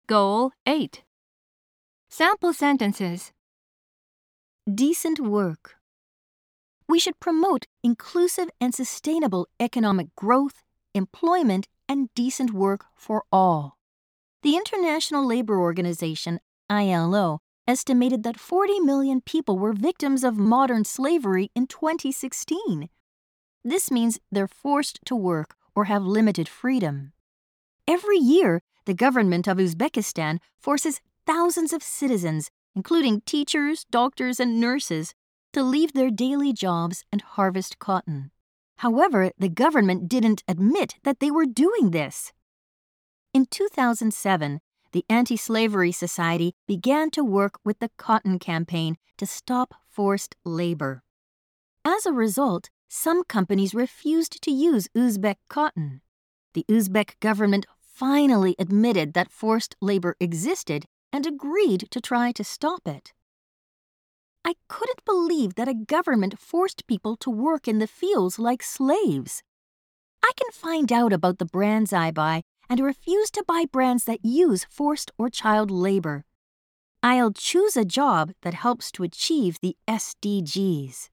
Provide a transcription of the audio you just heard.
Goal 8. Sample sentences. Decent work. We should promote inclusive and sustainable economic growth, employment, and decent work for all. The International Labour Organization, ILO, estimated that 40 million people were victims of modern slavery in 2016. This means they're forced to work or have limited freedom. Every year, the government of Uzbekistan forces thousands of citizens, including teachers, doctors, and nurses, to leave their daily jobs and harvest cotton. However, the government didn't admit that they were doing this. In 2007, the Anti-Slavery Society began to work with the Cotton Campaign to stop forced labor. As a result, some companies refused to use Uzbek cotton. The Uzbek government finally admitted that forced labor existed and agreed to try to stop it. I couldn't believe that a government forced people to work in the fields like slaves. I can find out about the brands I buy and refuse to buy brands that use forced or child labor. I'll choose a job that helps to achieve the SDGs.